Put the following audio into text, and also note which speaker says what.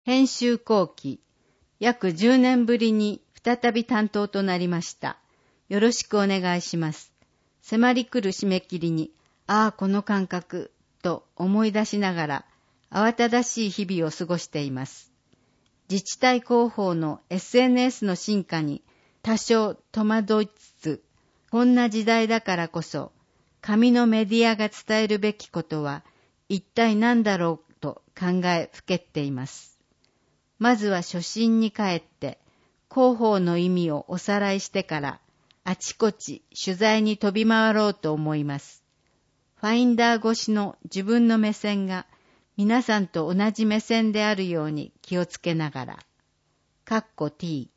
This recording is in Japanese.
Speaker 1: 編集後期、約10年ぶりに再び担当となりました。よろしくお願いします。迫り来る締め切りに、この感覚、と思い出しながら、慌ただしい日々を過ごしています。自治体広報の SNS の進化に多少戸惑いつつ、こんな時代だからこそ、紙のメディアが伝えるべきことは一体何だろうと考えふけっています。まずは初心に帰って、広報の意味をおさらいしてから、あちこち取材に飛び回ろうと思います。ファインダー越しの自分の目線が皆さんと同じ目線であるように気をつけながら。T